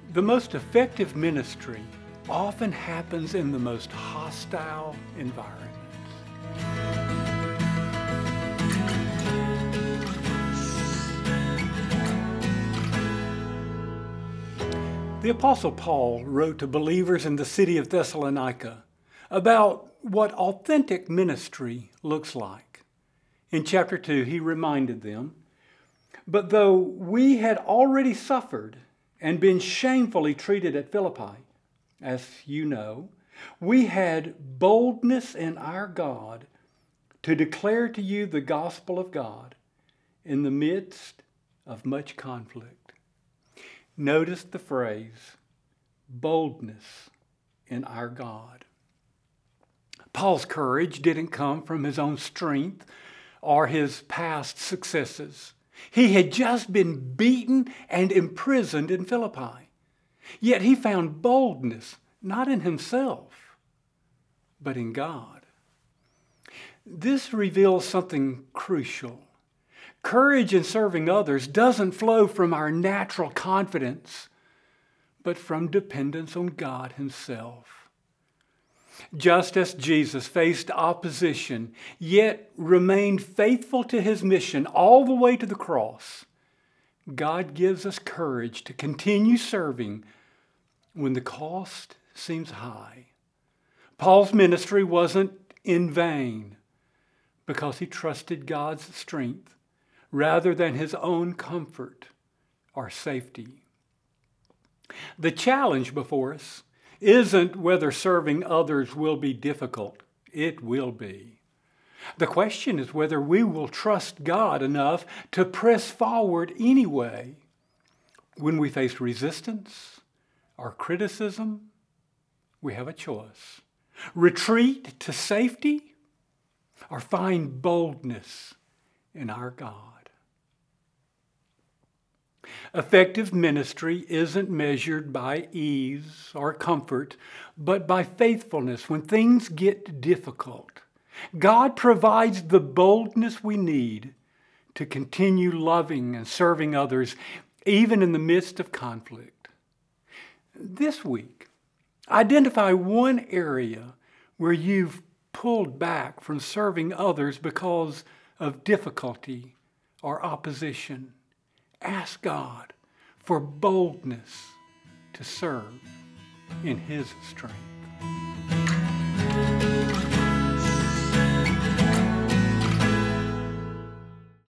The most effective ministry often happens in the most hostile environments. The Apostle Paul wrote to believers in the city of Thessalonica about what authentic ministry looks like. In chapter 2, he reminded them, "But though we had already suffered and been shamefully treated at Philippi, as you know, we had boldness in our God to declare to you the gospel of God in the midst of much conflict." Notice the phrase, boldness in our God. Paul's courage didn't come from his own strength or his past successes. He had just been beaten and imprisoned in Philippi. Yet he found boldness not in himself, but in God. This reveals something crucial. Courage in serving others doesn't flow from our natural confidence, but from dependence on God Himself. Just as Jesus faced opposition, yet remained faithful to His mission all the way to the cross, God gives us courage to continue serving when the cost seems high. Paul's ministry wasn't in vain because he trusted God's strength rather than his own comfort or safety. The challenge before us isn't whether serving others will be difficult. It will be. The question is whether we will trust God enough to press forward anyway when we face resistance or criticism. We have a choice. Retreat to safety or find boldness in our God. Effective ministry isn't measured by ease or comfort, but by faithfulness when things get difficult. God provides the boldness we need to continue loving and serving others, even in the midst of conflict. This week, identify one area where you've pulled back from serving others because of difficulty or opposition. Ask God for boldness to serve in His strength.